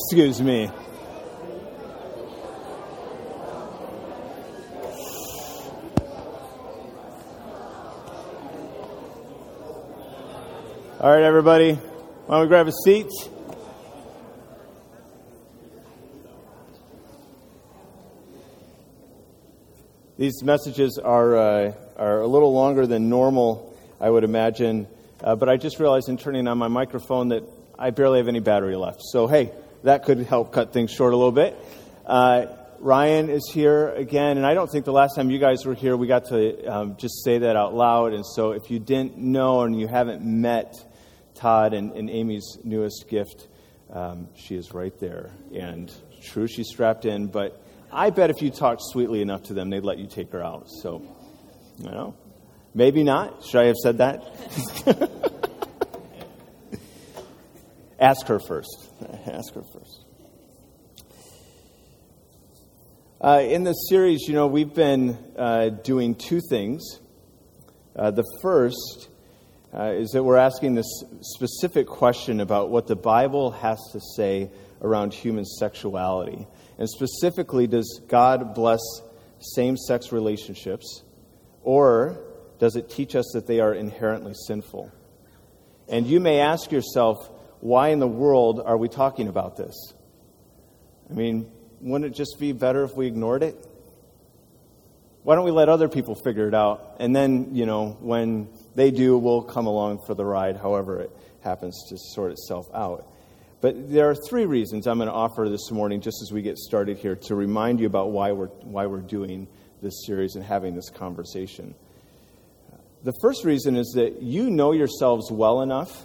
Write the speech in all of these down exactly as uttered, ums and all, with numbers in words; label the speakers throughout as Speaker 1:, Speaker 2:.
Speaker 1: Excuse me. All right, everybody. Why don't we grab a seat? These messages are uh, are a little longer than normal, I would imagine. Uh, but I just realized in turning on my microphone that I barely have any battery left. So, hey, that could help cut things short a little bit. Uh, Ryan is here again, and I don't think the last time you guys were here, we got to um, just say that out loud. And so if you didn't know and you haven't met Todd and, and Amy's newest gift, um, she is right there. And true, she's strapped in, but I bet if you talked sweetly enough to them, they'd let you take her out. So, you know, maybe not. Should I have said that? Ask her first. Ask her first. Uh, in this series, you know, we've been uh, doing two things. Uh, the first uh, is that we're asking this specific question about what the Bible has to say around human sexuality. And specifically, does God bless same-sex relationships, or does it teach us that they are inherently sinful? And you may ask yourself, why in the world are we talking about this? I mean, wouldn't it just be better if we ignored it? Why don't we let other people figure it out? And then, you know, when they do, we'll come along for the ride, however it happens to sort itself out. But there are three reasons I'm going to offer this morning, just as we get started here, to remind you about why we're why we're doing this series and having this conversation. The first reason is that you know yourselves well enough.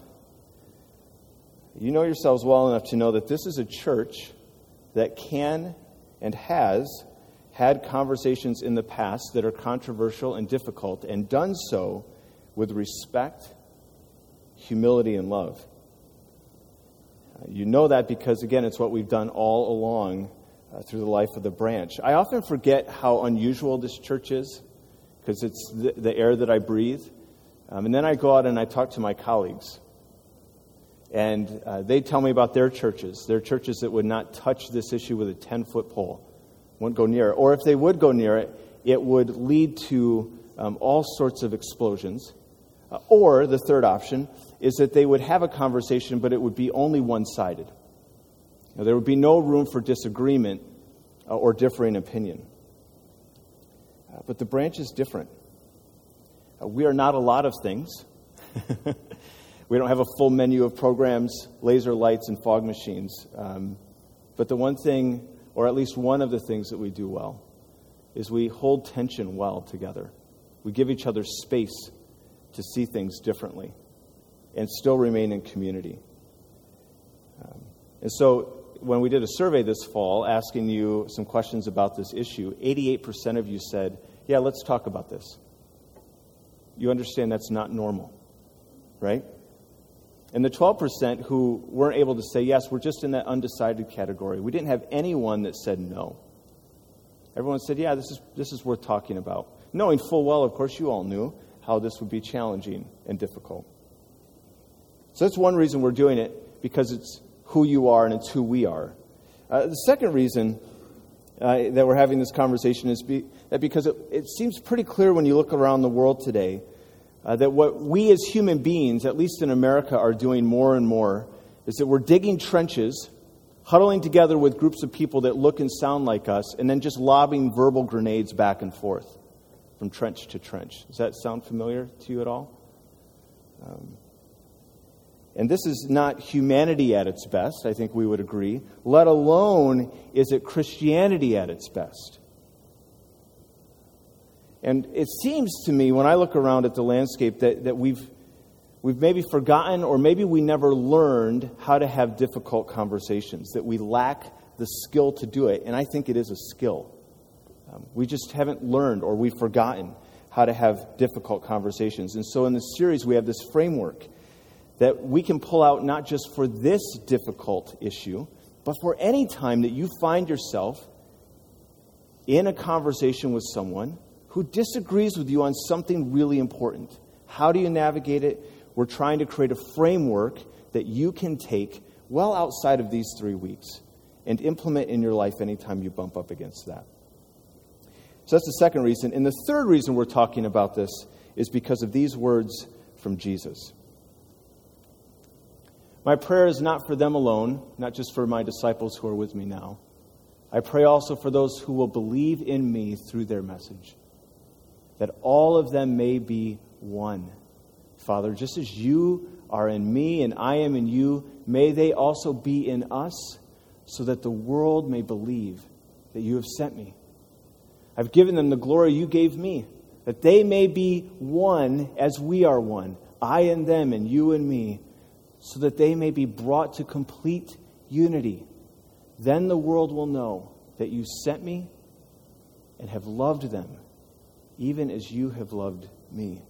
Speaker 1: You know yourselves well enough to know that this is a church that can and has had conversations in the past that are controversial and difficult, and done so with respect, humility, and love. You know that because, again, it's what we've done all along uh, through the life of the branch. I often forget how unusual this church is because it's the, the air that I breathe. Um, and then I go out and I talk to my colleagues. And uh, they tell me about their churches, their churches that would not touch this issue with a ten-foot pole, wouldn't go near it. Or if they would go near it, it would lead to um, all sorts of explosions. Uh, or the third option is that they would have a conversation, but it would be only one-sided. Now, there would be no room for disagreement uh, or differing opinion. Uh, but the branch is different. Uh, we are not a lot of things. We don't have a full menu of programs, laser lights, and fog machines. Um, but the one thing, or at least one of the things that we do well, is we hold tension well together. We give each other space to see things differently and still remain in community. Um, and so when we did a survey this fall asking you some questions about this issue, eighty-eight percent of you said, yeah, let's talk about this. You understand that's not normal, right? And the twelve percent who weren't able to say yes, we're just in that undecided category. We didn't have anyone that said no. Everyone said, yeah, this is this is worth talking about. Knowing full well, of course, you all knew how this would be challenging and difficult. So that's one reason we're doing it, because it's who you are and it's who we are. Uh, the second reason uh, that we're having this conversation is be, that because it, it seems pretty clear when you look around the world today Uh, that what we as human beings, at least in America, are doing more and more is that we're digging trenches, huddling together with groups of people that look and sound like us, and then just lobbing verbal grenades back and forth from trench to trench. Does that sound familiar to you at all? Um, and this is not humanity at its best, I think we would agree, let alone is it Christianity at its best. And it seems to me, when I look around at the landscape, that, that we've we've maybe forgotten, or maybe we never learned how to have difficult conversations, that we lack the skill to do it. And I think it is a skill. Um, we just haven't learned, or we've forgotten how to have difficult conversations. And so in this series, we have this framework that we can pull out not just for this difficult issue, but for any time that you find yourself in a conversation with someone who disagrees with you on something really important. How do you navigate it? We're trying to create a framework that you can take well outside of these three weeks and implement in your life anytime you bump up against that. So that's the second reason. And the third reason we're talking about this is because of these words from Jesus. My prayer is not for them alone, not just for my disciples who are with me now. I pray also for those who will believe in me through their message, that all of them may be one. Father, just as you are in me and I am in you, may they also be in us, so that the world may believe that you have sent me. I've given them the glory you gave me, that they may be one as we are one, I and them and you and me, so that they may be brought to complete unity. Then the world will know that you sent me and have loved them, even as you have loved me.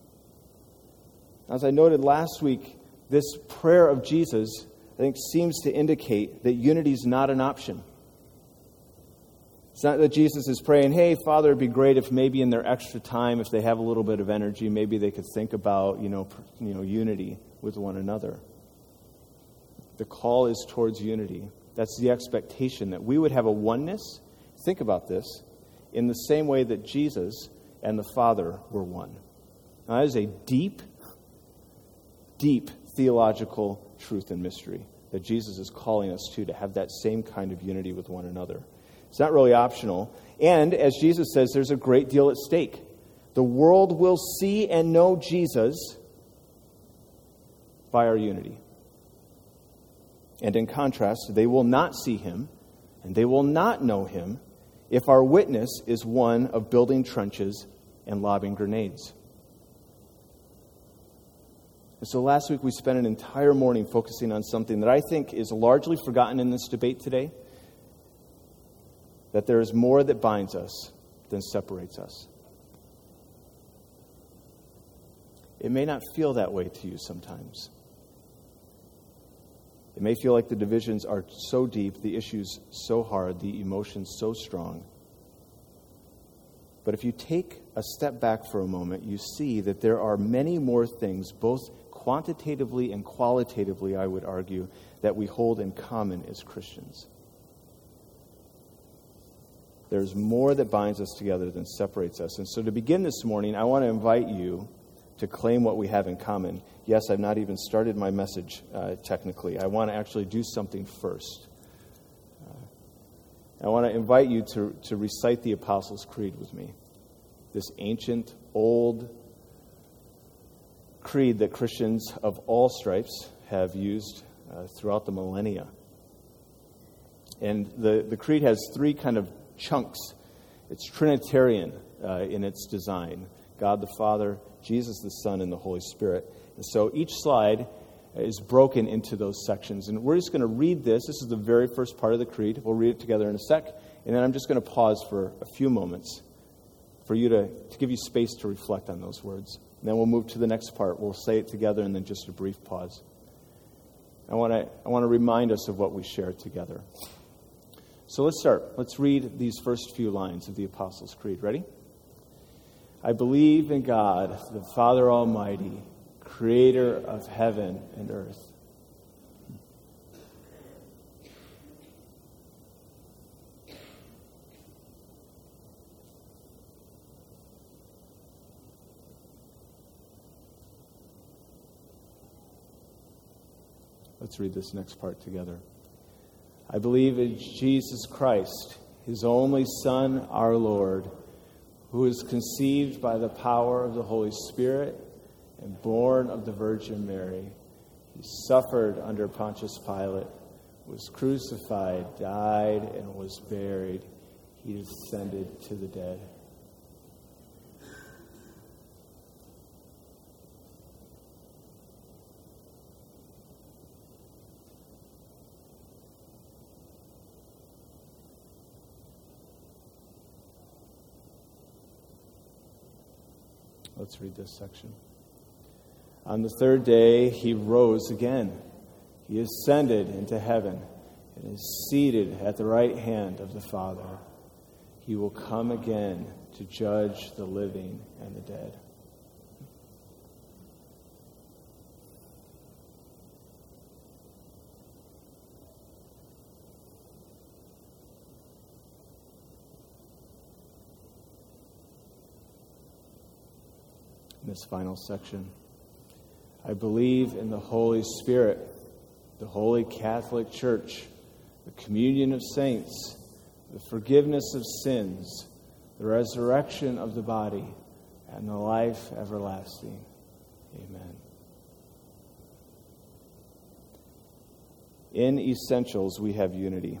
Speaker 1: As I noted last week, this prayer of Jesus, I think, seems to indicate that unity is not an option. It's not that Jesus is praying, hey, Father, it'd be great if maybe in their extra time, if they have a little bit of energy, maybe they could think about, you know, you know, unity with one another. The call is towards unity. That's the expectation, that we would have a oneness, think about this, in the same way that Jesus and the Father were one. Now, that is a deep, deep theological truth and mystery that Jesus is calling us to, to have that same kind of unity with one another. It's not really optional. And as Jesus says, there's a great deal at stake. The world will see and know Jesus by our unity. And in contrast, they will not see him and they will not know him if our witness is one of building trenches and lobbing grenades. And so last week we spent an entire morning focusing on something that I think is largely forgotten in this debate today, that there is more that binds us than separates us. It may not feel that way to you sometimes. It may feel like the divisions are so deep, the issues so hard, the emotions so strong. But if you take a step back for a moment, you see that there are many more things, both quantitatively and qualitatively, I would argue, that we hold in common as Christians. There's more that binds us together than separates us. And so to begin this morning, I want to invite you to claim what we have in common. Yes, I've not even started my message uh, technically. I want to actually do something first. Uh, I want to invite you to, to recite the Apostles' Creed with me. This ancient, old creed that Christians of all stripes have used uh, throughout the millennia. And the, the creed has three kind of chunks. It's Trinitarian uh, in its design. God the Father, Jesus the Son, and the Holy Spirit. And so each slide is broken into those sections. And we're just going to read this. This is the very first part of the creed. We'll read it together in a sec. And then I'm just going to pause for a few moments for you to, to give you space to reflect on those words. And then we'll move to the next part. We'll say it together and then just a brief pause. I want to I want to remind us of what we shared together. So let's start. Let's read these first few lines of the Apostles' Creed. Ready? I believe in God, the Father Almighty, creator of heaven and earth. Let's read this next part together. I believe in Jesus Christ, his only Son, our Lord, who was conceived by the power of the Holy Spirit and born of the Virgin Mary. He suffered under Pontius Pilate, was crucified, died, and was buried. He descended to the dead. Let's read this section. On the third day, he rose again. He ascended into heaven and is seated at the right hand of the Father. He will come again to judge the living and the dead. in this final section. I believe in the Holy Spirit, the Holy Catholic Church, the communion of saints, the forgiveness of sins, the resurrection of the body, and the life everlasting. Amen. In essentials, we have unity.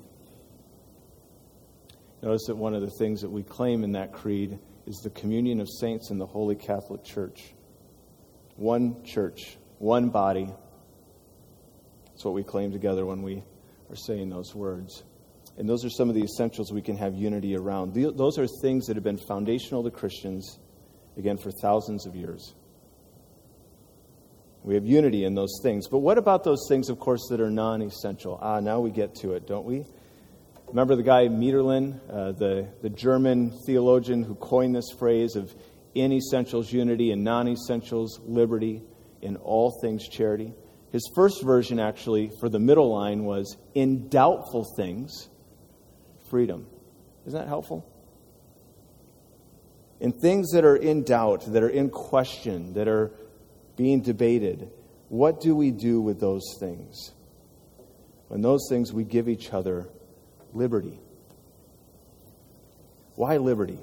Speaker 1: Notice that one of the things that we claim in that creed is the communion of saints in the Holy Catholic Church. One church, one body. That's what we claim together when we are saying those words. And those are some of the essentials we can have unity around. Those are things that have been foundational to Christians, again, for thousands of years. We have unity in those things. But what about those things, of course, that are non-essential? Ah, now we get to it, don't we? Remember the guy Mederlin, uh, the, the German theologian who coined this phrase of in essentials unity and non-essentials liberty, in all things charity? His first version, actually, for the middle line was in doubtful things, freedom. Isn't that helpful? In things that are in doubt, that are in question, that are being debated, what do we do with those things? In those things, we give each other liberty. Why liberty?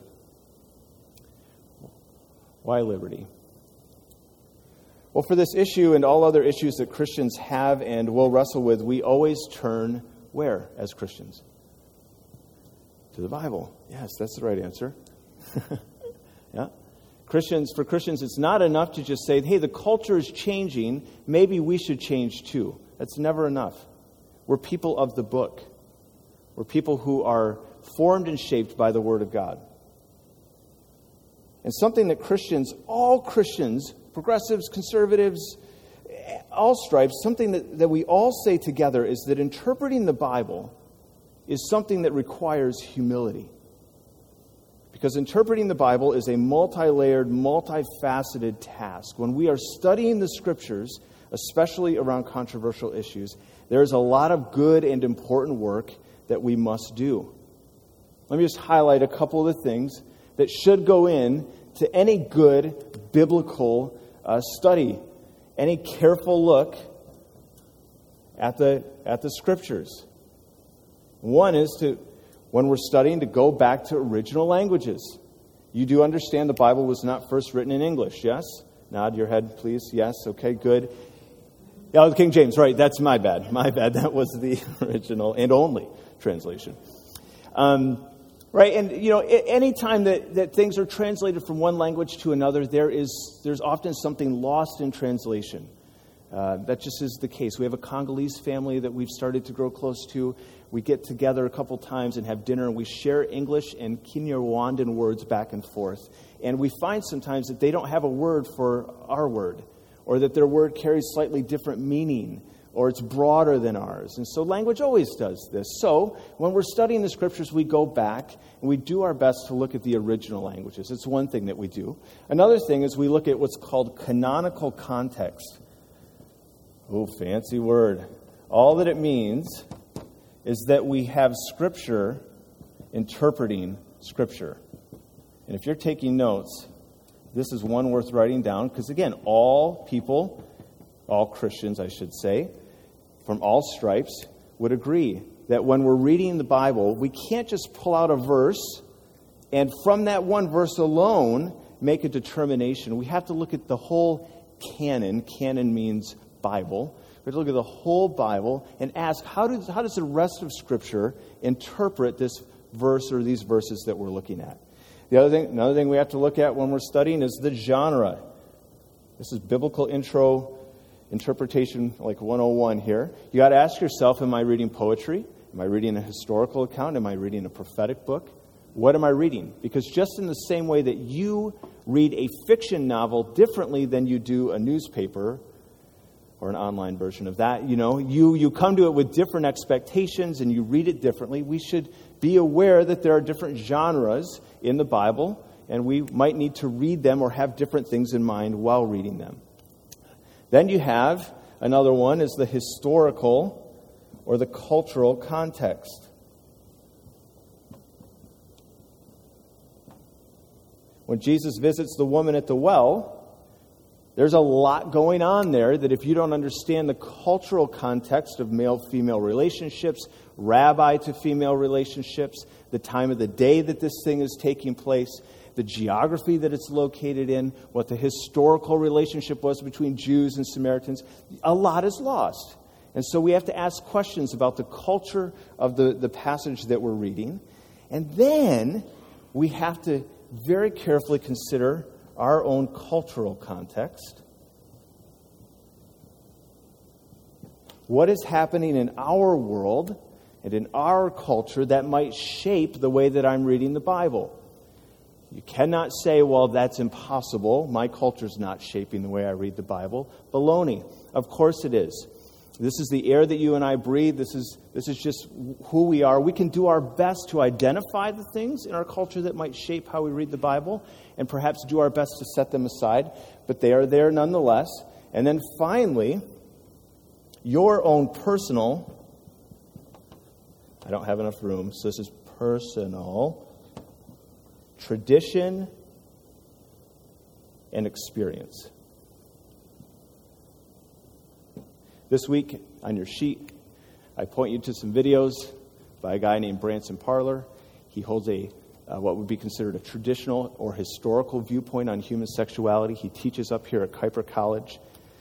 Speaker 1: Why liberty? Well, for this issue and all other issues that Christians have and will wrestle with, we always turn where as Christians? To the Bible. Yes, that's the right answer. Yeah. Christians, for Christians, it's not enough to just say, hey, the culture is changing. Maybe we should change too. That's never enough. We're people of the book. We're people who are formed and shaped by the Word of God. And something that Christians, all Christians, progressives, conservatives, all stripes, something that, that we all say together is that interpreting the Bible is something that requires humility. Because interpreting the Bible is a multi-layered, multifaceted task. When we are studying the Scriptures, especially around controversial issues, there's a lot of good and important work that we must do. Let me just highlight a couple of the things that should go in to any good biblical uh, study, any careful look at the at the Scriptures. One is to, when we're studying, to go back to original languages. You do understand the Bible was not first written in English, yes? Nod your head, please. Yes, okay, good. Yeah, King James, right, that's my bad. My bad, that was the original and only translation. Um, right, and, you know, any time that, that things are translated from one language to another, there is there's often something lost in translation. Uh, that just is the case. We have a Congolese family that we've started to grow close to. We get together a couple times and have dinner, and we share English and Kinyarwandan words back and forth. And we find sometimes that they don't have a word for our word, or that their word carries slightly different meaning, or it's broader than ours. And so language always does this. So when we're studying the Scriptures, we go back and we do our best to look at the original languages. It's one thing that we do. Another thing is we look at what's called canonical context. Oh, fancy word. All that it means is that we have Scripture interpreting Scripture. And if you're taking notes, this is one worth writing down, because again, all people, all Christians, I should say, from all stripes, would agree that when we're reading the Bible, we can't just pull out a verse and from that one verse alone make a determination. We have to look at the whole canon. Canon means Bible. We have to look at the whole Bible and ask, how does, how does the rest of Scripture interpret this verse or these verses that we're looking at? The other thing, another thing we have to look at when we're studying is the genre. This is biblical intro interpretation, like one oh one here. You got to ask yourself, am I reading poetry? Am I reading a historical account? Am I reading a prophetic book? What am I reading? Because just in the same way that you read a fiction novel differently than you do a newspaper or an online version of that, you know, you, you come to it with different expectations and you read it differently. We should be aware that there are different genres in the Bible, and we might need to read them or have different things in mind while reading them. Then you have another one is the historical or the cultural context. When Jesus visits the woman at the well, There's a lot going on there that if you don't understand the cultural context of male-female relationships, rabbi to female relationships, the time of the day that this thing is taking place, the geography that it's located in, what the historical relationship was between Jews and Samaritans, a lot is lost. And so we have to ask questions about the culture of the, the passage that we're reading. And then we have to very carefully consider our own cultural context. What is happening in our world and in our culture that might shape the way that I'm reading the Bible? You cannot say, well, that's impossible. My culture's not shaping the way I read the Bible. Baloney. Of course it is. This is the air that you and I breathe. This is this is just who we are. We can do our best to identify the things in our culture that might shape how we read the Bible and perhaps do our best to set them aside, but they are there nonetheless. And then finally, your own personal, I don't have enough room, so this is personal, tradition and experience. This week, on your sheet, I point you to some videos by a guy named Branson Parler. He holds a uh, what would be considered a traditional or historical viewpoint on human sexuality. He teaches up here at Kuiper College.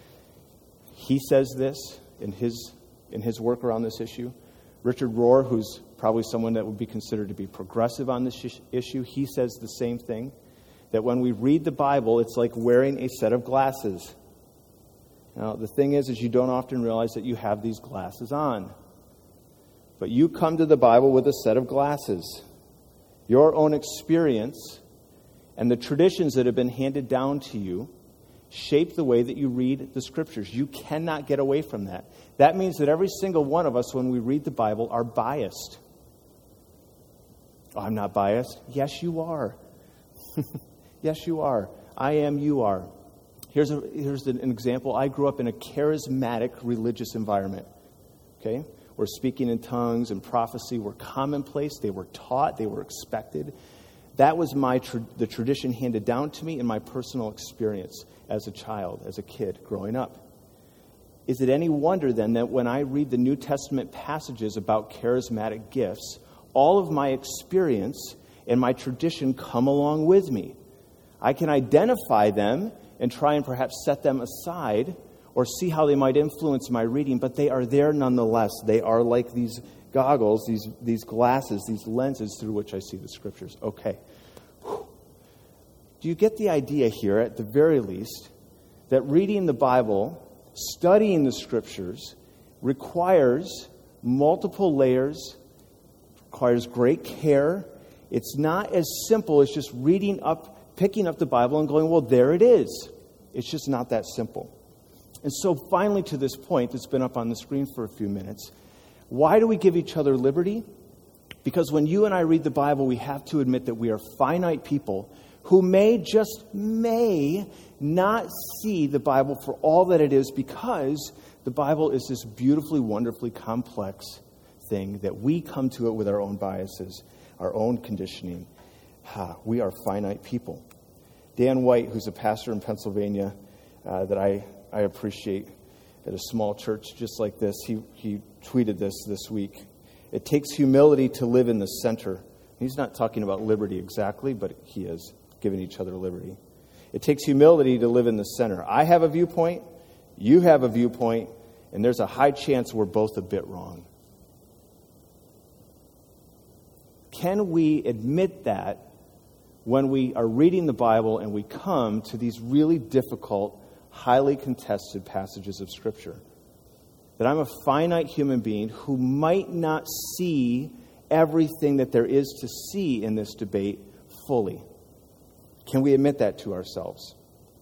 Speaker 1: He says this in his in his work around this issue. Richard Rohr, who's probably someone that would be considered to be progressive on this sh- issue, he says the same thing, that when we read the Bible, it's like wearing a set of glasses. Now, the thing is, is you don't often realize that you have these glasses on. But you come to the Bible with a set of glasses. Your own experience and the traditions that have been handed down to you shape the way that you read the Scriptures. You cannot get away from that. That means that every single one of us, when we read the Bible, are biased. Oh, I'm not biased. Yes, you are. Yes, you are. I am, you are. Here's, a, here's an example. I grew up in a charismatic religious environment, okay, where speaking in tongues and prophecy were commonplace. They were taught. They were expected. That was my tra- the tradition handed down to me in my personal experience as a child, as a kid growing up. Is it any wonder then that when I read the New Testament passages about charismatic gifts, all of my experience and my tradition come along with me? I can identify them and try and perhaps set them aside or see how they might influence my reading, but they are there nonetheless. They are like these goggles, these, these glasses, these lenses through which I see the Scriptures. Okay. Whew. Do you get the idea here, at the very least, that reading the Bible, studying the Scriptures, requires multiple layers, requires great care. It's not as simple as just reading up picking up the Bible and going, well, there it is. It's just not that simple. And so finally to this point that's been up on the screen for a few minutes, why do we give each other liberty? Because when you and I read the Bible, we have to admit that we are finite people who may, just may, not see the Bible for all that it is, because the Bible is this beautifully, wonderfully complex thing that we come to it with our own biases, our own conditioning. Ha, we are finite people. Dan White, who's a pastor in Pennsylvania uh, that I, I appreciate at a small church just like this, he, he tweeted this this week. It takes humility to live in the center. He's not talking about liberty exactly, but he is giving each other liberty. It takes humility to live in the center. I have a viewpoint, you have a viewpoint, and there's a high chance we're both a bit wrong. Can we admit that when we are reading the Bible and we come to these really difficult, highly contested passages of Scripture? That I'm a finite human being who might not see everything that there is to see in this debate fully. Can we admit that to ourselves?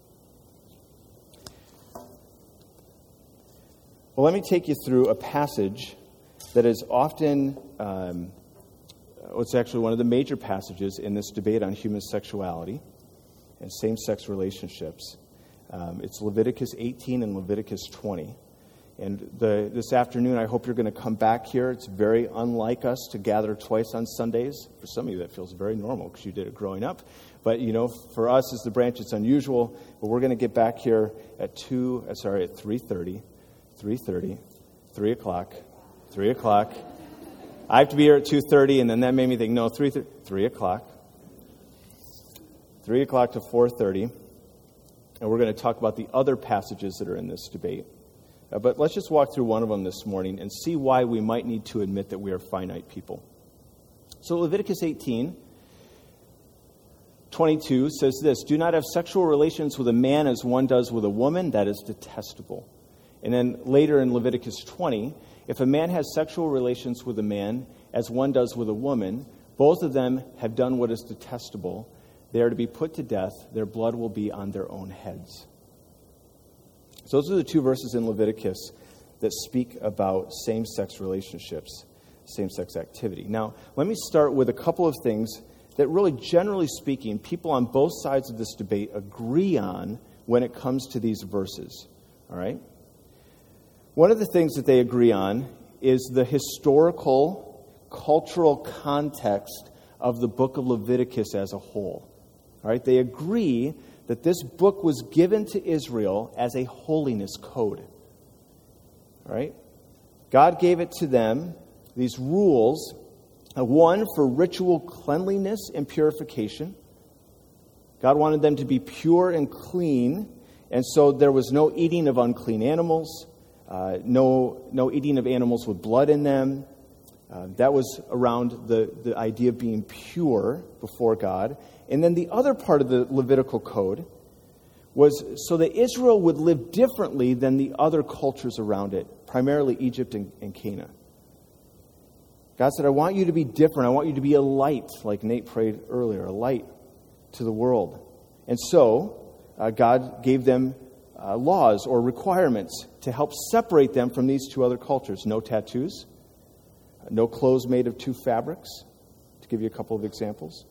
Speaker 1: Well, let me take you through a passage that is often... Um, It's actually one of the major passages in this debate on human sexuality and same-sex relationships. Um, it's Leviticus eighteen and Leviticus twenty. And the, this afternoon, I hope you're going to come back here. It's very unlike us to gather twice on Sundays. For some of you, that feels very normal because you did it growing up. But, you know, for us as the branch, it's unusual. But we're going to get back here at two, uh, sorry, at three thirty, three thirty, three o'clock, three o'clock. I have to be here at two thirty, and then that made me think, no, three, three o'clock. three o'clock to four thirty. And we're going to talk about the other passages that are in this debate. Uh, but let's just walk through one of them this morning and see why we might need to admit that we are finite people. So Leviticus eighteen twenty-two says this, "Do not have sexual relations with a man as one does with a woman, that is detestable." And then later in Leviticus twenty, "If a man has sexual relations with a man as one does with a woman, both of them have done what is detestable. They are to be put to death. Their blood will be on their own heads." So those are the two verses in Leviticus that speak about same-sex relationships, same-sex activity. Now, let me start with a couple of things that really, generally speaking, people on both sides of this debate agree on when it comes to these verses. All right? One of the things that they agree on is the historical, cultural context of the book of Leviticus as a whole. All right? They agree that this book was given to Israel as a holiness code. All right? God gave it to them, these rules, uh, one for ritual cleanliness and purification. God wanted them to be pure and clean, and so there was no eating of unclean animals, uh, no, no eating of animals with blood in them. Uh, that was around the, the idea of being pure before God. And then the other part of the Levitical code was so that Israel would live differently than the other cultures around it, primarily Egypt and, and Canaan. God said, I want you to be different. I want you to be a light, like Nate prayed earlier, a light to the world. And so uh, God gave them uh, laws or requirements to help separate them from these two other cultures. No tattoos, no clothes made of two fabrics, to give you a couple of examples.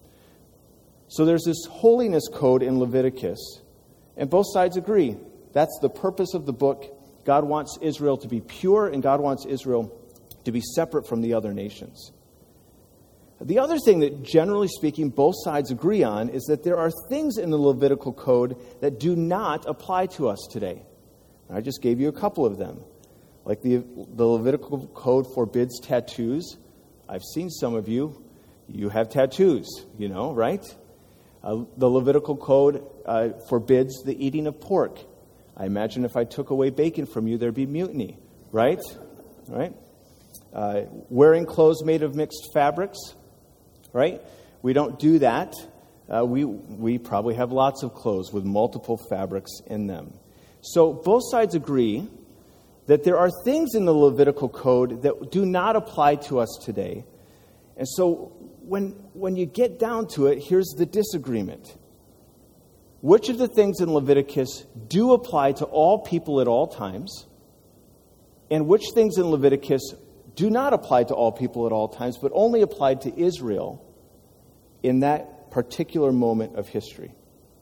Speaker 1: So there's this holiness code in Leviticus, and both sides agree. That's the purpose of the book. God wants Israel to be pure, and God wants Israel to be separate from the other nations. The other thing that, generally speaking, both sides agree on is that there are things in the Levitical code that do not apply to us today. I just gave you a couple of them. Like the, the Levitical code forbids tattoos. I've seen some of you. You have tattoos, you know, right? Uh, the Levitical code uh, forbids the eating of pork. I imagine if I took away bacon from you, there'd be mutiny, right? Right? Uh, wearing clothes made of mixed fabrics, right? We don't do that. Uh, we we probably have lots of clothes with multiple fabrics in them. So both sides agree that there are things in the Levitical code that do not apply to us today. And so when when you get down to it, here's the disagreement. Which of the things in Leviticus do apply to all people at all times? And which things in Leviticus do not apply to all people at all times, but only applied to Israel in that particular moment of history?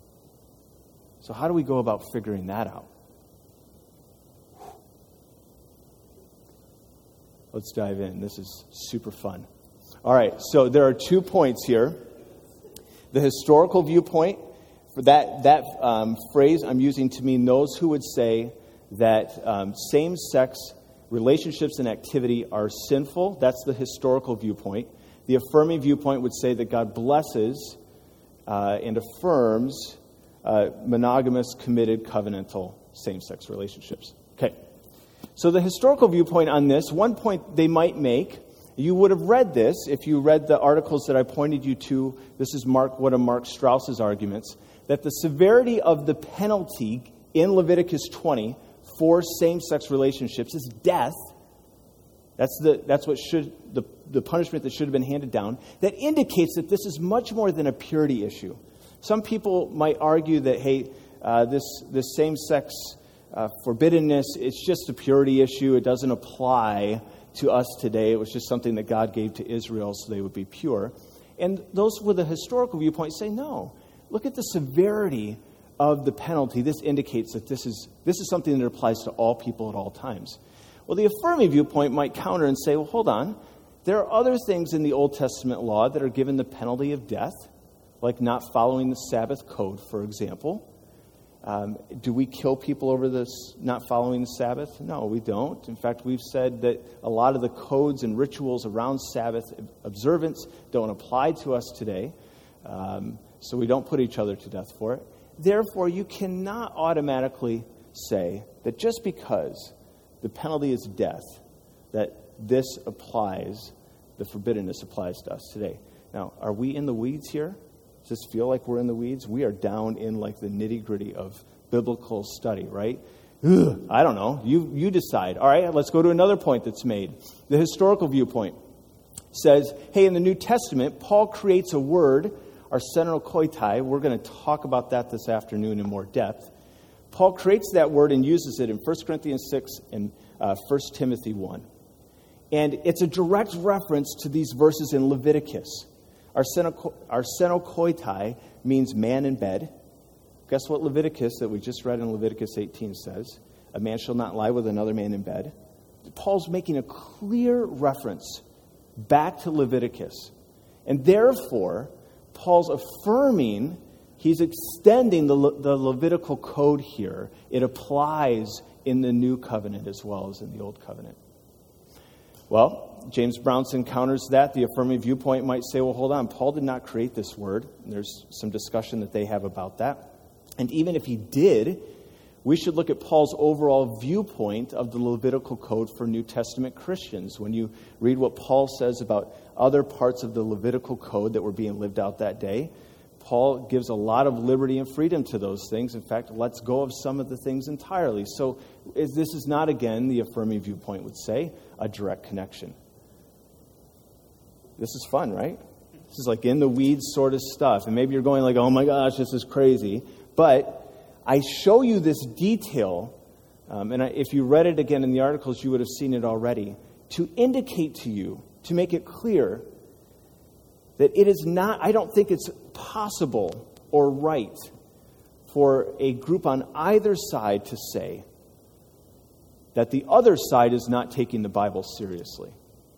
Speaker 1: So how do we go about figuring that out? Let's dive in. This is super fun. All right, so there are two points here. The historical viewpoint, for that, that um, phrase I'm using to mean those who would say that um, same-sex relationships and activity are sinful. That's the historical viewpoint. The affirming viewpoint would say that God blesses uh, and affirms uh, monogamous, committed, covenantal same-sex relationships. Okay. So the historical viewpoint on this, one point they might make, you would have read this if you read the articles that I pointed you to. This is Mark, one of Mark Strauss's arguments, that the severity of the penalty in Leviticus twenty for same-sex relationships is death. That's the that's what should the, the punishment that should have been handed down. That indicates that this is much more than a purity issue. Some people might argue that, hey, uh, this this same-sex uh, forbiddenness, it's just a purity issue. It doesn't apply to us today. It was just something that God gave to Israel so they would be pure. And those with a historical viewpoint say, no, look at the severity of the penalty, this indicates that this is this is something that applies to all people at all times. Well, the affirming viewpoint might counter and say, well, hold on. There are other things in the Old Testament law that are given the penalty of death, like not following the Sabbath code, for example. Um, do we kill people over this not following the Sabbath? No, we don't. In fact, we've said that a lot of the codes and rituals around Sabbath observance don't apply to us today, um, so we don't put each other to death for it. Therefore, you cannot automatically say that just because the penalty is death, that this applies, the forbiddenness applies to us today. Now, are we in the weeds here? Does this feel like we're in the weeds? We are down in like the nitty-gritty of biblical study, right? Ugh, I don't know. You you decide. All right, let's go to another point that's made. The historical viewpoint says, hey, in the New Testament, Paul creates a word, arsenokoitai. We're going to talk about that this afternoon in more depth. Paul creates that word and uses it in First Corinthians six and uh, First Timothy one. And it's a direct reference to these verses in Leviticus. Arsenokoitai means man in bed. Guess what Leviticus, that we just read in Leviticus eighteen, says? A man shall not lie with another man in bed. Paul's making a clear reference back to Leviticus. And therefore, Paul's affirming, he's extending the, Le- the Levitical code here. It applies in the new covenant as well as in the old covenant. Well, James Brownson counters that. The affirming viewpoint might say, well, hold on, Paul did not create this word. There's some discussion that they have about that. And even if he did, we should look at Paul's overall viewpoint of the Levitical code for New Testament Christians. When you read what Paul says about other parts of the Levitical code that were being lived out that day, Paul gives a lot of liberty and freedom to those things. In fact, lets go of some of the things entirely. So this is not, again, the affirming viewpoint would say, a direct connection. This is fun, right? This is like in the weeds sort of stuff. And maybe you're going like, oh my gosh, this is crazy. But I show you this detail, um, and I, if you read it again in the articles, you would have seen it already, to indicate to you, to make it clear that it is not, I don't think it's possible or right for a group on either side to say that the other side is not taking the Bible seriously.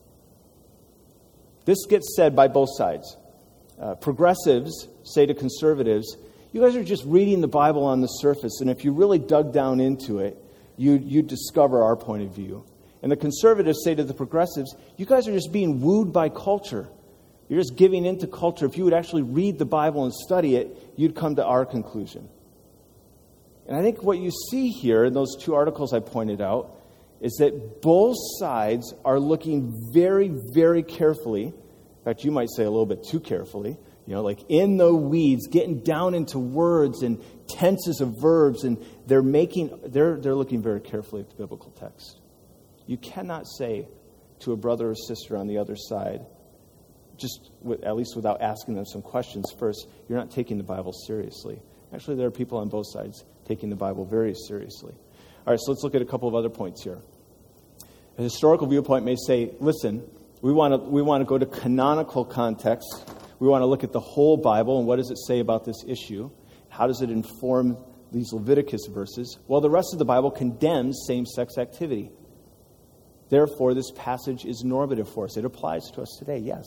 Speaker 1: This gets said by both sides. Uh, progressives say to conservatives, you guys are just reading the Bible on the surface, and if you really dug down into it, you, you'd discover our point of view. And the conservatives say to the progressives, you guys are just being wooed by culture. You're just giving into culture. If you would actually read the Bible and study it, you'd come to our conclusion. And I think what you see here in those two articles I pointed out is that both sides are looking very, very carefully. In fact, you might say a little bit too carefully, you know, like in the weeds, getting down into words and tenses of verbs, and they're making they're they're looking very carefully at the biblical text. You cannot say to a brother or sister on the other side, just with, at least without asking them some questions first, you're not taking the Bible seriously. Actually, there are people on both sides taking the Bible very seriously. All right, so let's look at a couple of other points here. A historical viewpoint may say, listen, we want to we want to go to canonical context. We want to look at the whole Bible and what does it say about this issue? How does it inform these Leviticus verses? Well, the rest of the Bible condemns same-sex activity. Therefore, this passage is normative for us. It applies to us today, yes.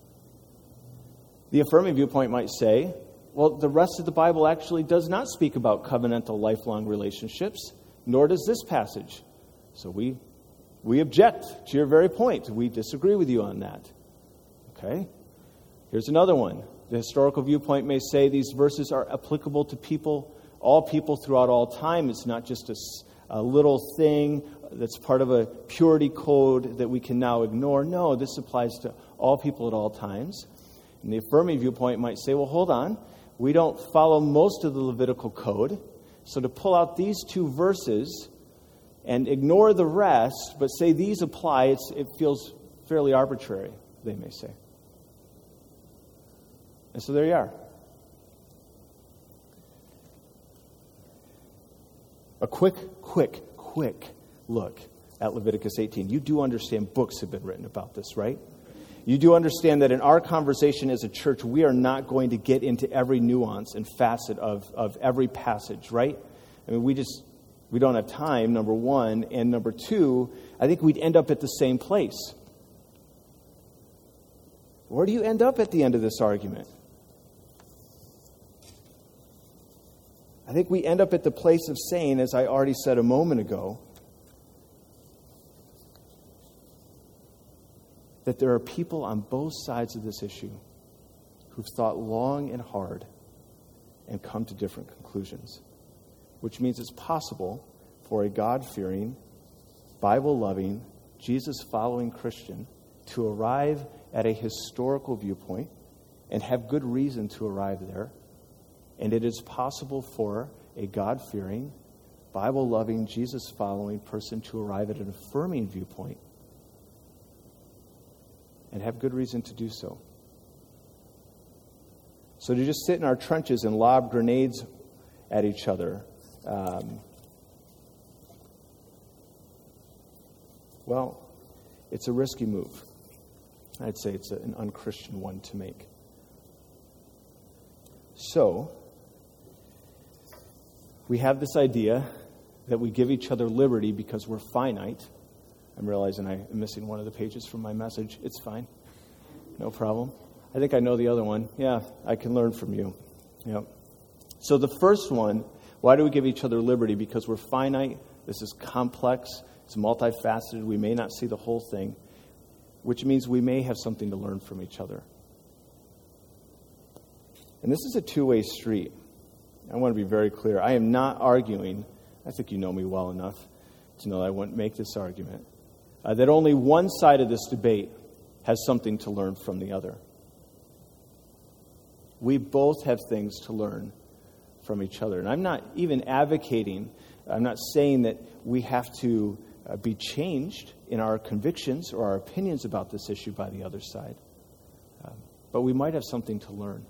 Speaker 1: The affirming viewpoint might say, well, the rest of the Bible actually does not speak about covenantal lifelong relationships, nor does this passage. So we we object to your very point. We disagree with you on that. Okay? Here's another one. The historical viewpoint may say these verses are applicable to people, all people throughout all time. It's not just a, a little thing that's part of a purity code that we can now ignore. No, this applies to all people at all times. And the affirming viewpoint might say, well, hold on. We don't follow most of the Levitical code. So to pull out these two verses and ignore the rest, but say these apply, it's, it feels fairly arbitrary, they may say. And so there you are. A quick, quick, quick look at Leviticus eighteen. You do understand books have been written about this, right? You do understand that in our conversation as a church, we are not going to get into every nuance and facet of, of every passage, right? I mean, we just, we don't have time, number one. And number two, I think we'd end up at the same place. Where do you end up at the end of this argument? I think we end up at the place of saying, as I already said a moment ago, that there are people on both sides of this issue who've thought long and hard and come to different conclusions, which means it's possible for a God-fearing, Bible-loving, Jesus-following Christian to arrive at a historical viewpoint and have good reason to arrive there. And it is possible for a God-fearing, Bible-loving, Jesus-following person to arrive at an affirming viewpoint and have good reason to do so. So to just sit in our trenches and lob grenades at each other, um, well, it's a risky move. I'd say it's a, an unchristian one to make. So, we have this idea that we give each other liberty because we're finite. I'm realizing I'm missing one of the pages from my message. It's fine. No problem. I think I know the other one. Yeah, I can learn from you. Yep. So the first one, why do we give each other liberty? Because we're finite. This is complex. It's multifaceted. We may not see the whole thing, which means we may have something to learn from each other. And this is a two-way street. I want to be very clear. I am not arguing, I think you know me well enough to know that I wouldn't make this argument, uh, that only one side of this debate has something to learn from the other. We both have things to learn from each other. And I'm not even advocating, I'm not saying that we have to uh, be changed in our convictions or our opinions about this issue by the other side. Um, but we might have something to learn.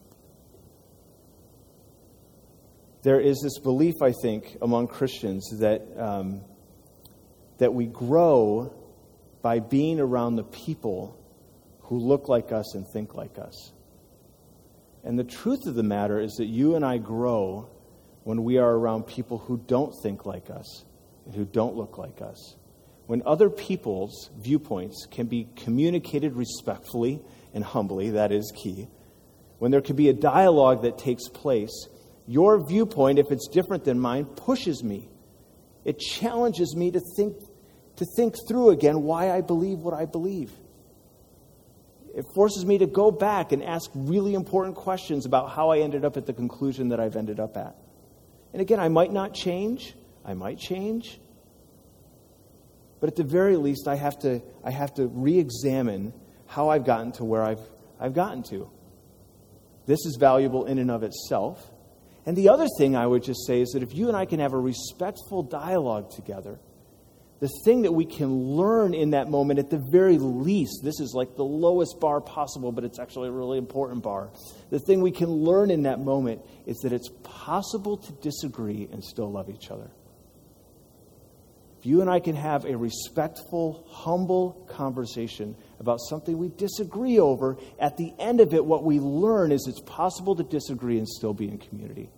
Speaker 1: There is this belief, I think, among Christians that um, that we grow by being around the people who look like us and think like us. And the truth of the matter is that you and I grow when we are around people who don't think like us and who don't look like us. When other people's viewpoints can be communicated respectfully and humbly, that is key. When there can be a dialogue that takes place, your viewpoint, if it's different than mine, pushes me. It challenges me to think to think through again why I believe what I believe. It forces me to go back and ask really important questions about how I ended up at the conclusion that I've ended up at. And again, I might not change. I might change. But at the very least, I have to I have to re-examine how I've gotten to where I've I've gotten to. This is valuable in and of itself. And the other thing I would just say is that if you and I can have a respectful dialogue together, the thing that we can learn in that moment, at the very least, this is like the lowest bar possible, but it's actually a really important bar. The thing we can learn in that moment is that it's possible to disagree and still love each other. If you and I can have a respectful, humble conversation about something we disagree over, at the end of it, what we learn is it's possible to disagree and still be in community.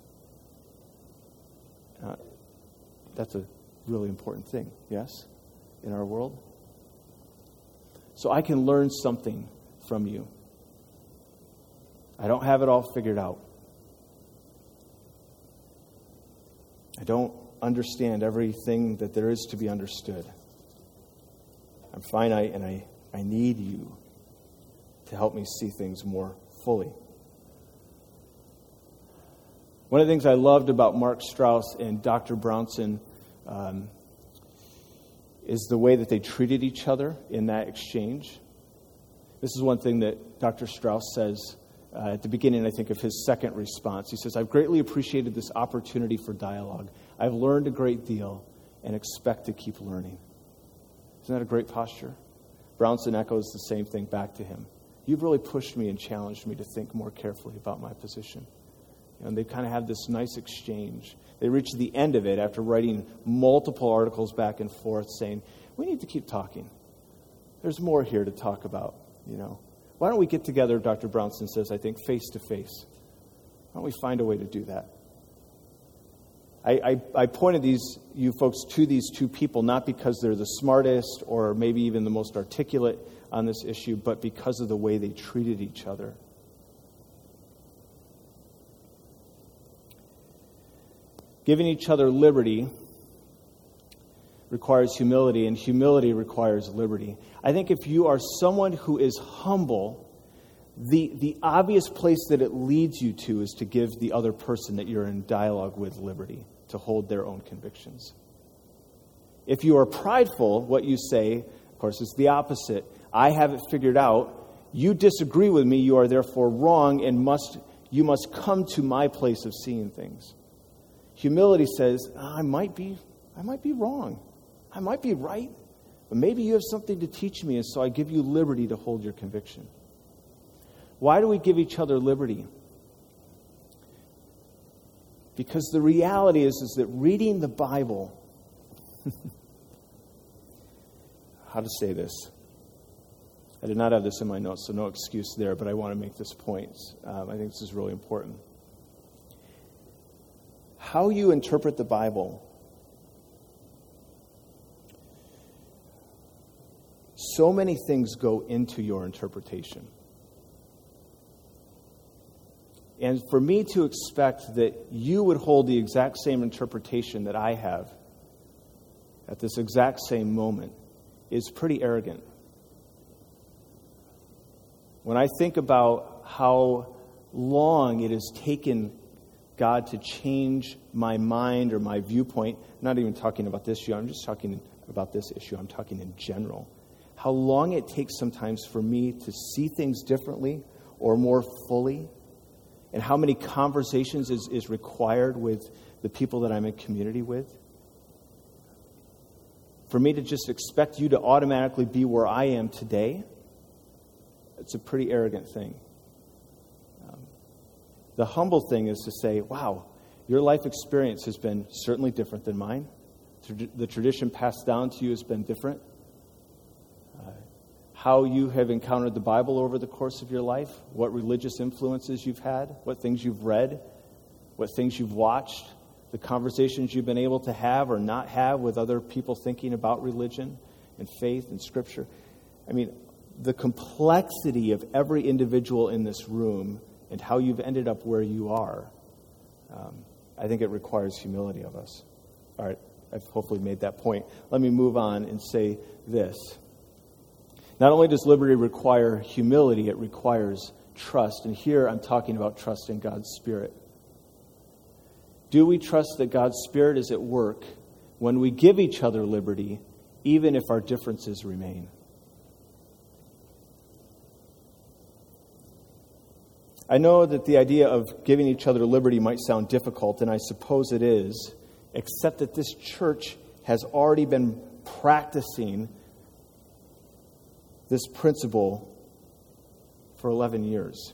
Speaker 1: Uh, that's a really important thing, yes, in our world. So I can learn something from you. I don't have it all figured out. I don't understand everything that there is to be understood. I'm finite, and I, I need you to help me see things more fully. One of the things I loved about Mark Strauss and Doctor Brownson um, is the way that they treated each other in that exchange. This is one thing that Doctor Strauss says uh, at the beginning, I think, of his second response. He says, "I've greatly appreciated this opportunity for dialogue. I've learned a great deal and expect to keep learning." Isn't that a great posture? Brownson echoes the same thing back to him. "You've really pushed me and challenged me to think more carefully about my position." You know, and they kind of have this nice exchange. They reach the end of it after writing multiple articles back and forth saying, we need to keep talking. There's more here to talk about. You know, why don't we get together, Doctor Brownson says, I think, face to face. Why don't we find a way to do that? I, I, I pointed these you folks to these two people not because they're the smartest or maybe even the most articulate on this issue, but because of the way they treated each other. Giving each other liberty requires humility, and humility requires liberty. I think if you are someone who is humble, the, the obvious place that it leads you to is to give the other person that you're in dialogue with liberty to hold their own convictions. If you are prideful, what you say, of course, is the opposite. I have it figured out. You disagree with me. You are therefore wrong, and must you must come to my place of seeing things. Humility says, I might be, I might be wrong. I might be right, but maybe you have something to teach me, and so I give you liberty to hold your conviction. Why do we give each other liberty? Because the reality is, is that reading the Bible, how to say this? I did not have this in my notes, so no excuse there, but I want to make this point. Um, I think this is really important. How you interpret the Bible so many things go into your interpretation. And for me to expect that you would hold the exact same interpretation that I have at this exact same moment is pretty arrogant. When I think about how long it has taken God to change my mind or my viewpoint, I'm not even talking about this issue, I'm just talking about this issue, I'm talking in general. How long it takes sometimes for me to see things differently or more fully, and how many conversations is, is required with the people that I'm in community with. For me to just expect you to automatically be where I am today, it's a pretty arrogant thing. Um, the humble thing is to say, wow, your life experience has been certainly different than mine. The tradition passed down to you has been different. Uh, how you have encountered the Bible over the course of your life, what religious influences you've had, what things you've read, what things you've watched, the conversations you've been able to have or not have with other people thinking about religion and faith and Scripture. I mean, the complexity of every individual in this room and how you've ended up where you are, um, I think it requires humility of us. All right, I've hopefully made that point. Let me move on and say this. Not only does liberty require humility, it requires trust. And here I'm talking about trust in God's Spirit. Do we trust that God's Spirit is at work when we give each other liberty, even if our differences remain? I know that the idea of giving each other liberty might sound difficult, and I suppose it is, except that this church has already been practicing this principle for eleven years.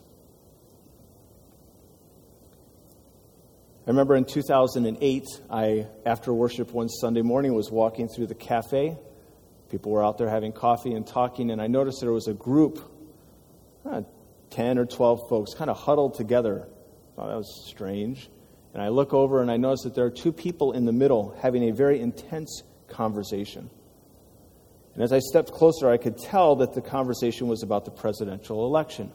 Speaker 1: I remember in two thousand eight, I, after worship one Sunday morning, was walking through the cafe. People were out there having coffee and talking, and I noticed there was a group, uh, ten or twelve folks, kind of huddled together. I thought that was strange. And I look over and I notice that there are two people in the middle having a very intense conversation. And as I stepped closer, I could tell that the conversation was about the presidential election.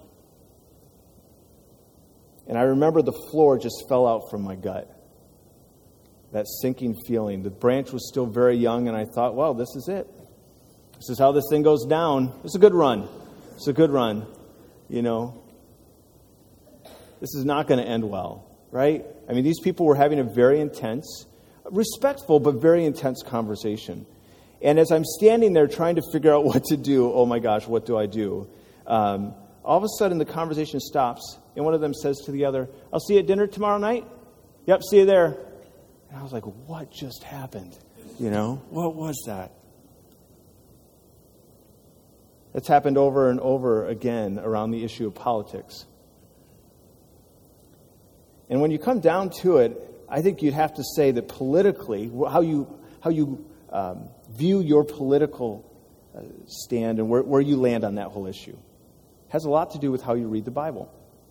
Speaker 1: And I remember the floor just fell out from my gut. That sinking feeling. The branch was still very young, and I thought, well, this is it. This is how this thing goes down. It's a good run. It's a good run. You know, this is not going to end well, right? I mean, these people were having a very intense, respectful, but very intense conversation. And as I'm standing there trying to figure out what to do, oh my gosh, what do I do? Um, all of a sudden, the conversation stops, and one of them says to the other, I'll see you at dinner tomorrow night. Yep, see you there. And I was like, what just happened? You know, what was that? It's happened over and over again around the issue of politics. And when you come down to it, I think you'd have to say that politically, how you how you um, view your political uh, stand and where, where you land on that whole issue. has a lot to do with how you read the Bible.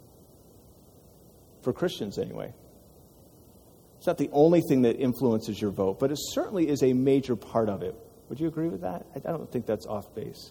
Speaker 1: For Christians, anyway. It's not the only thing that influences your vote, but it certainly is a major part of it. Would you agree with that? I don't think that's off base.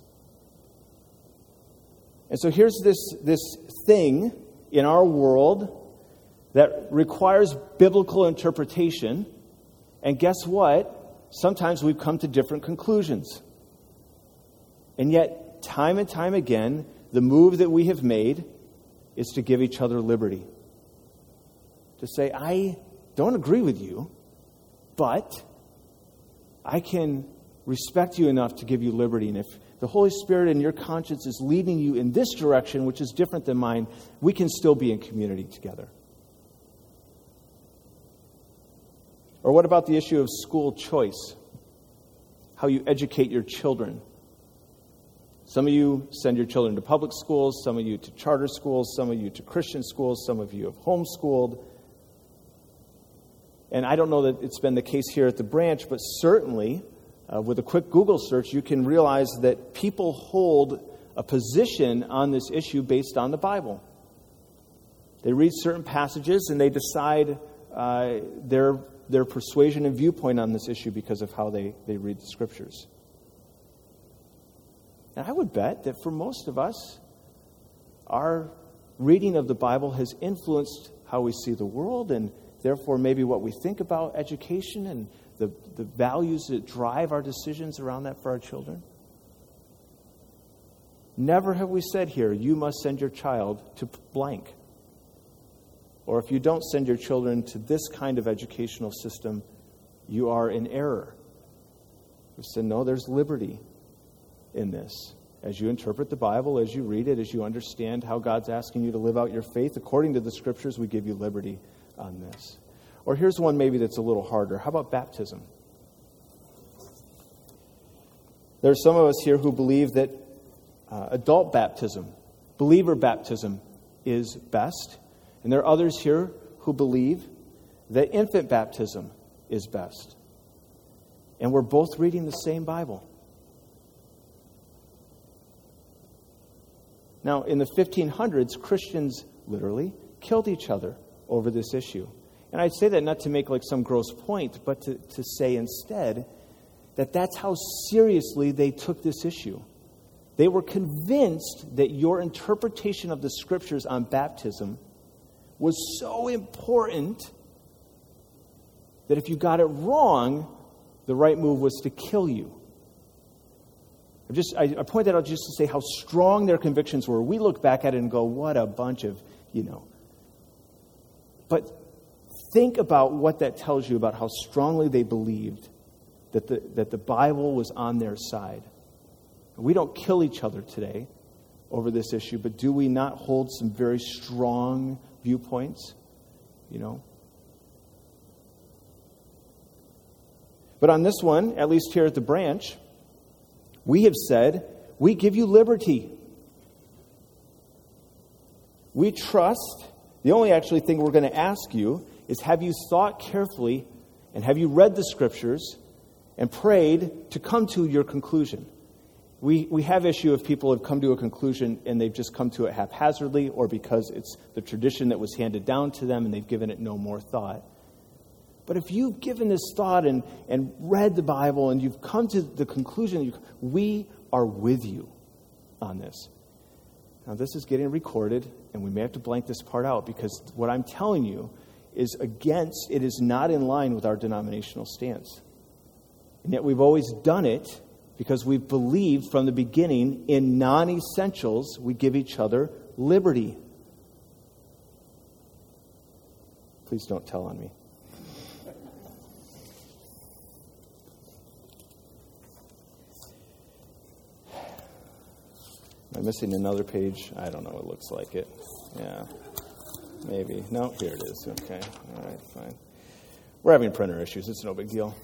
Speaker 1: And so here's this, this thing in our world that requires biblical interpretation. And guess what? Sometimes we've come to different conclusions. And yet, time and time again, the move that we have made is to give each other liberty. To say, I don't agree with you, but I can respect you enough to give you liberty. And if the Holy Spirit in your conscience is leading you in this direction, which is different than mine, we can still be in community together. Or what about the issue of school choice? How you educate your children. Some of you send your children to public schools, some of you to charter schools, some of you to Christian schools, some of you have homeschooled. And I don't know that it's been the case here at the branch, but certainly uh, with a quick Google search, you can realize that people hold a position on this issue based on the Bible. They read certain passages and they decide uh, their, their persuasion and viewpoint on this issue because of how they, they read the Scriptures. And I would bet that for most of us, our reading of the Bible has influenced how we see the world and therefore maybe what we think about education and the, the values that drive our decisions around that for our children. Never have we said here, you must send your child to blank. Or if you don't send your children to this kind of educational system, you are in error. We said, no, there's liberty in this. As you interpret the Bible, as you read it, as you understand how God's asking you to live out your faith, according to the Scriptures, we give you liberty on this. Or here's one maybe that's a little harder. How about baptism? There are some of us here who believe that uh, adult baptism, believer baptism, is best. And there are others here who believe that infant baptism is best. And we're both reading the same Bible. Now, in the fifteen hundreds, Christians literally killed each other over this issue. And I'd say that not to make like some gross point, but to, to say instead that that's how seriously they took this issue. They were convinced that your interpretation of the Scriptures on baptism was so important that if you got it wrong, the right move was to kill you. I just I, I point that out just to say how strong their convictions were. We look back at it and go, what a bunch of, you know. But think about what that tells you about how strongly they believed that the, that the Bible was on their side. We don't kill each other today over this issue, but do we not hold some very strong viewpoints? You know? But on this one, at least here at the branch, we have said, we give you liberty. We trust. The only actually thing we're going to ask you is, have you thought carefully and have you read the Scriptures and prayed to come to your conclusion? We we have issue if people have come to a conclusion and they've just come to it haphazardly or because it's the tradition that was handed down to them and they've given it no more thought. But if you've given this thought and, and read the Bible and you've come to the conclusion, you, we are with you on this. Now, this is getting recorded, and we may have to blank this part out because what I'm telling you is against, it is not in line with our denominational stance. And yet we've always done it because we've believed from the beginning in non-essentials, we give each other liberty. Please don't tell on me. Am I missing another page? I don't know. It looks like it. Yeah, maybe. No, here it is. Okay. All right, fine. We're having printer issues. It's no big deal.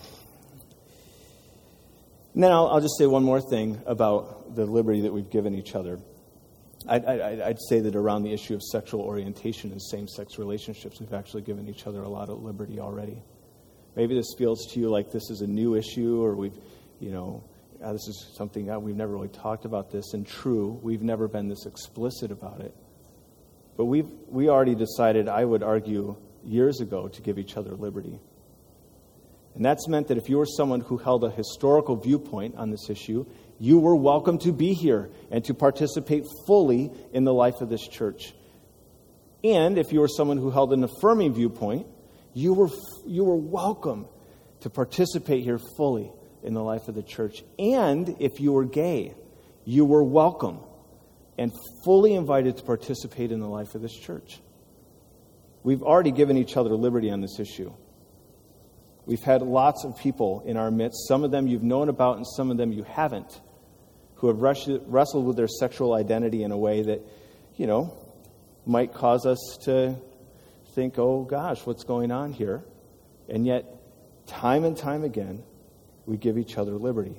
Speaker 1: Now, I'll just say one more thing about the liberty that we've given each other. I'd, I'd, I'd say that around the issue of sexual orientation and same-sex relationships, we've actually given each other a lot of liberty already. Maybe this feels to you like this is a new issue, or we've, you know, uh, this is something uh, we've never really talked about this, and true, we've never been this explicit about it. But we've we already decided, I would argue, years ago to give each other liberty. And that's meant that if you were someone who held a historical viewpoint on this issue, you were welcome to be here and to participate fully in the life of this church. And if you were someone who held an affirming viewpoint, you were you were welcome to participate here fully in the life of the church. And if you were gay, you were welcome and fully invited to participate in the life of this church. We've already given each other liberty on this issue. We've had lots of people in our midst, some of them you've known about and some of them you haven't, who have wrestled with their sexual identity in a way that, you know, might cause us to think, oh gosh, what's going on here? And yet, time and time again, we give each other liberty.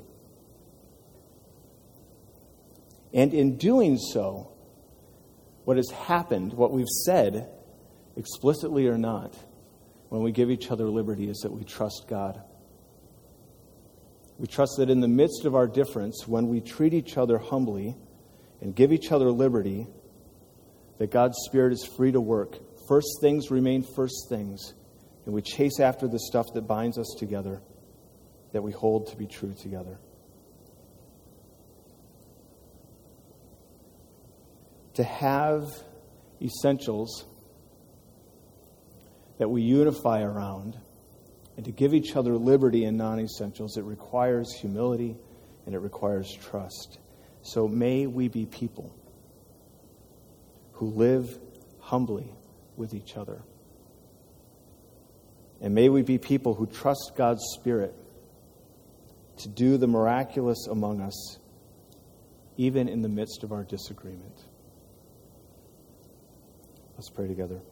Speaker 1: And in doing so, what has happened, what we've said, explicitly or not, when we give each other liberty, is that we trust God. We trust that in the midst of our difference, when we treat each other humbly and give each other liberty, that God's Spirit is free to work. First things remain first things, and we chase after the stuff that binds us together, that we hold to be true together. To have essentials that we unify around, and to give each other liberty in non-essentials, it requires humility and it requires trust. So may we be people who live humbly with each other. And may we be people who trust God's Spirit to do the miraculous among us, even in the midst of our disagreement. Let's pray together.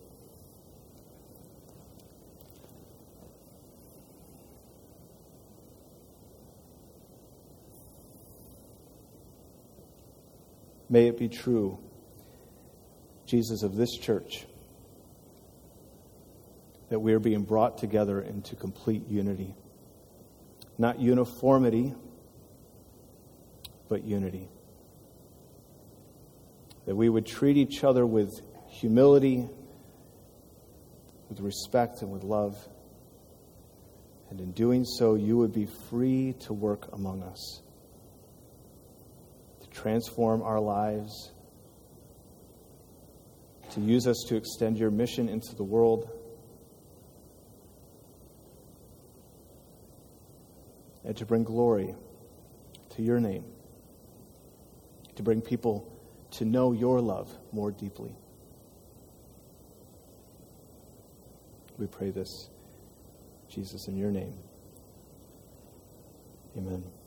Speaker 1: May it be true, Jesus, of this church, that we are being brought together into complete unity. Not uniformity, but unity. That we would treat each other with humility, with respect, and with love. And in doing so, you would be free to work among us, to transform our lives, to use us to extend your mission into the world, and to bring glory to your name, to bring people to know your love more deeply. We pray this, Jesus, in your name. Amen.